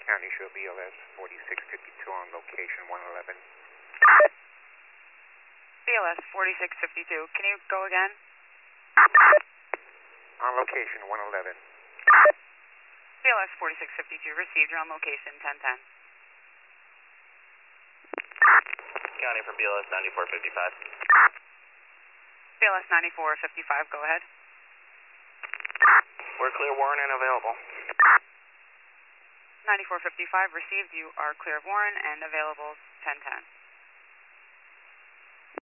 County Show BLS 4652 on location 111. BLS 4652, can you go again? On location 111. BLS 4652, received, you're on location 1010. County for BLS 9455. BLS 9455, go ahead. We're clear, Warren, and available. 9455, received, you are clear of Warren and available 1010.